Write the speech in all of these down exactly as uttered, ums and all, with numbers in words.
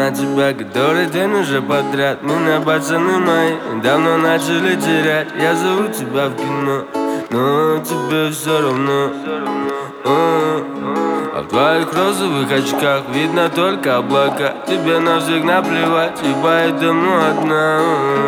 на тебя который день уже подряд. Меня пацаны мои давно начали терять. Я зову тебя в кино, но тебе все равно. А в твоих розовых очках видно только облака. Тебе на всех наплевать, и поэтому одна.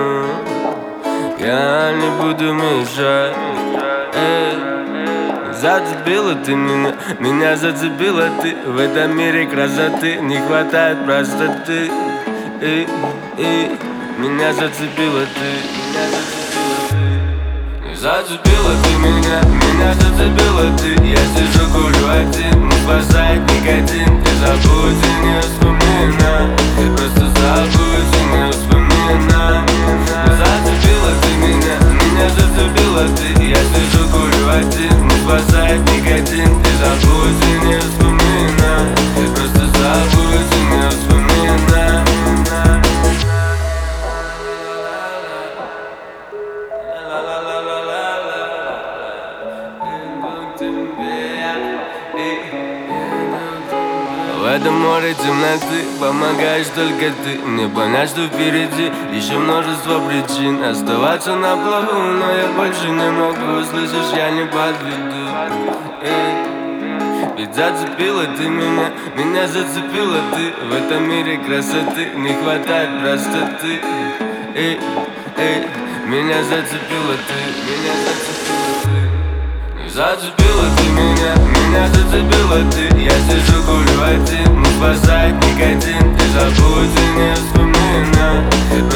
Я не буду мешать. Эй. Зацепила ты меня, меня зацепила ты. В этом мире красоты не хватает простоты. И, и, меня зацепила ты, меня зацепила ты. Зацепила ты меня, меня зацепила ты. Я сижу, курю один, не спасает никотин. Ты забудь и не вспоминай, просто забудь и не вспоминай. Зацепила ты меня, меня зацепила ты. Я сижу, курю один, не спасает никотин. Ты забудь и не вспоминай, просто забудь и не вспоминай. В этом море темноты помогаешь только ты. Мне понять, что впереди еще множество причин оставаться на плаву, но я больше не могу. Слышишь, я не подведу. Эй. Ведь зацепила ты меня, меня зацепила ты. В этом мире красоты не хватает простоты. Эй, эй, меня зацепила ты, меня зацепила ты. Зацепила ты меня, меня зацепила ты. Я сижу, курю один, не спасает никотин. Ты забудь и не вспоминай,